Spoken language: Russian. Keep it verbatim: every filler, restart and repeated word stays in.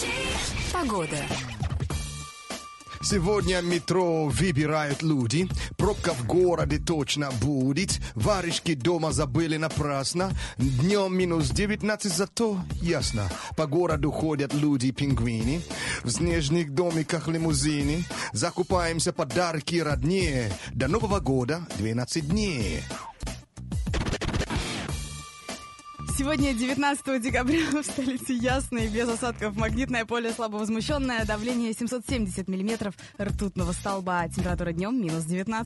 Погода. Сегодня метро выбирают люди, пробка в городе точно будет, варежки дома забыли напрасно, днем минус девятнадцать, зато ясно, по городу ходят люди-пингвины, в снежных домиках лимузины, закупаемся подарки роднее, до Нового года двенадцать дней. Сегодня, девятнадцатого декабря, в столице ясно и без осадков. Магнитное поле слабовозмущенное, давление семьсот семьдесят миллиметров ртутного столба. Температура днем минус девятнадцать.